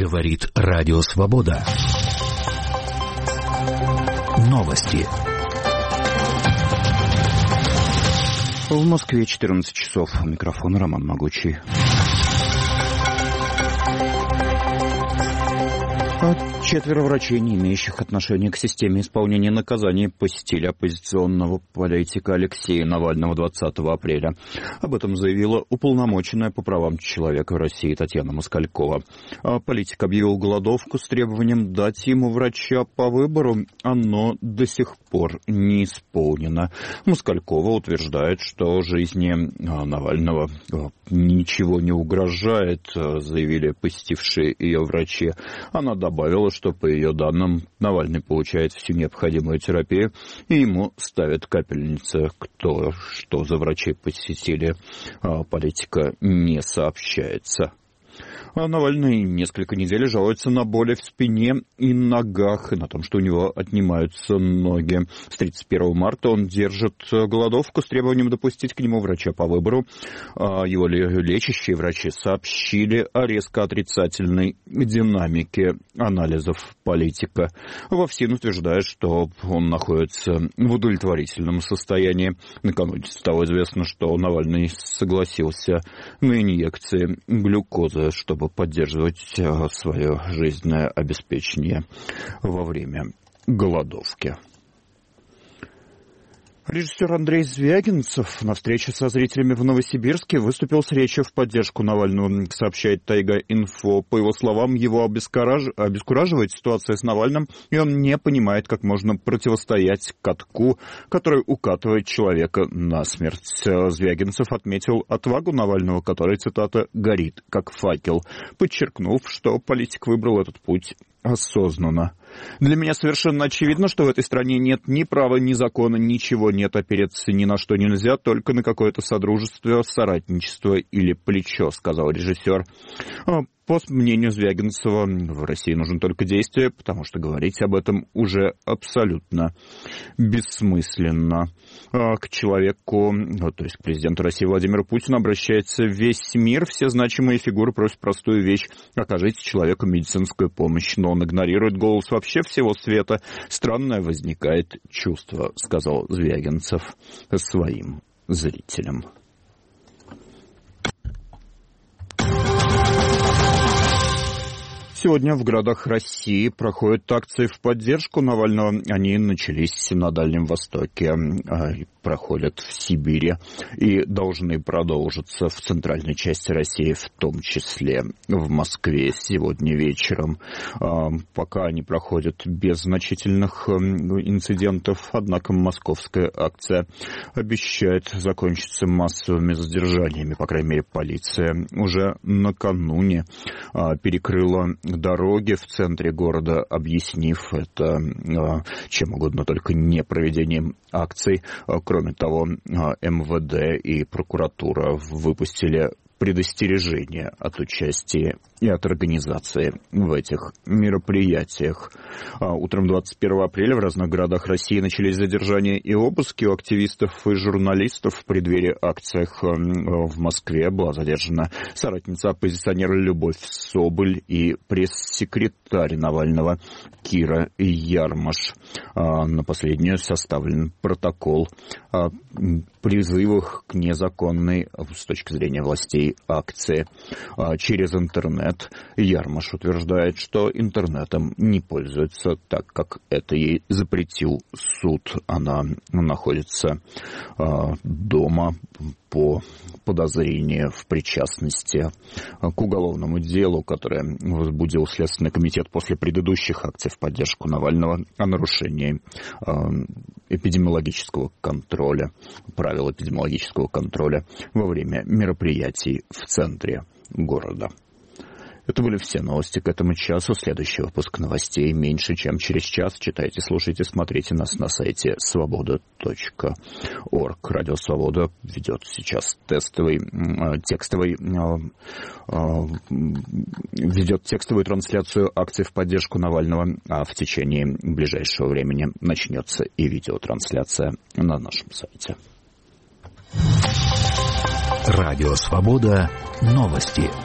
Говорит Радио Свобода. Новости. В Москве 14 часов. У микрофона Роман Могучий. Четверо врачей, не имеющих отношения к системе исполнения наказаний, посетили оппозиционного политика Алексея Навального 20 апреля. Об этом заявила уполномоченная по правам человека в России Татьяна Москалькова. Политик объявил голодовку с требованием дать ему врача по выбору. Оно до сих пор не исполнено. Москалькова утверждает, что жизни Навального ничего не угрожает, заявили посетившие ее врачи. Она добавила, что по ее данным Навальный получает всю необходимую терапию и ему ставят капельницы. Кто что за врачи посетили, политика не сообщается. Навальный несколько недель жалуется на боли в спине и ногах, и на том, что у него отнимаются ноги. С 31 марта он держит голодовку с требованием допустить к нему врача по выбору. Его лечащие врачи сообщили о резко отрицательной динамике анализов политика. Вовсин утверждает, что он находится в удовлетворительном состоянии. Накануне стало известно, что Навальный согласился на инъекции глюкозы, чтобы поддерживать свое жизненное обеспечение во время голодовки. Режиссер Андрей Звягинцев на встрече со зрителями в Новосибирске выступил с речью в поддержку Навального, сообщает Тайга-Инфо. По его словам, его обескураживает ситуация с Навальным, и он не понимает, как можно противостоять катку, который укатывает человека насмерть. Звягинцев отметил отвагу Навального, который, цитата, «горит, как факел», подчеркнув, что политик выбрал этот путь осознанно. «Для меня совершенно очевидно, что в этой стране нет ни права, ни закона, ничего нет, опереться ни на что нельзя, только на какое-то содружество, соратничество или плечо», сказал режиссер. По мнению Звягинцева, в России нужно только действие, потому что говорить об этом уже абсолютно бессмысленно. К человеку, то есть к президенту России Владимиру Путину, обращается весь мир. Все значимые фигуры просят простую вещь: окажите человеку медицинскую помощь. Но он игнорирует голос вообще всего света. Странное возникает чувство, сказал Звягинцев своим зрителям. Сегодня в городах России проходят акции в поддержку Навального. Они начались на Дальнем Востоке, проходят в Сибири и должны продолжиться в центральной части России, в том числе в Москве сегодня вечером. Пока они проходят без значительных инцидентов, однако московская акция обещает закончиться массовыми задержаниями. По крайней мере, полиция уже накануне перекрыла дороги в центре города, объяснив это чем угодно, только не проведением акций. Кроме того, МВД и прокуратура выпустили предостережение от участия и от организации в этих мероприятиях. Утром 21 апреля в разных городах России начались задержания и обыски у активистов и журналистов. В преддверии акциях в Москве была задержана соратница оппозиционера Любовь Соболь и пресс-секретарь Навального Кира Ярмаш. На последнюю составлен протокол о призывах к незаконной, с точки зрения властей, акции через интернет. Ярмаш утверждает, что интернетом не пользуется, так как это ей запретил суд. Она находится дома по подозрению в причастности к уголовному делу, которое возбудил Следственный комитет после предыдущих акций в поддержку Навального о нарушении эпидемиологического контроля, правил эпидемиологического контроля во время мероприятий в центре города. Это были все новости к этому часу. Следующий выпуск новостей меньше, чем через час. Читайте, слушайте, смотрите нас на сайте svoboda.org. Радио Свобода ведет сейчас ведет текстовую трансляцию акций в поддержку Навального, а в течение ближайшего времени начнется и видеотрансляция на нашем сайте. Радио Свобода. Новости.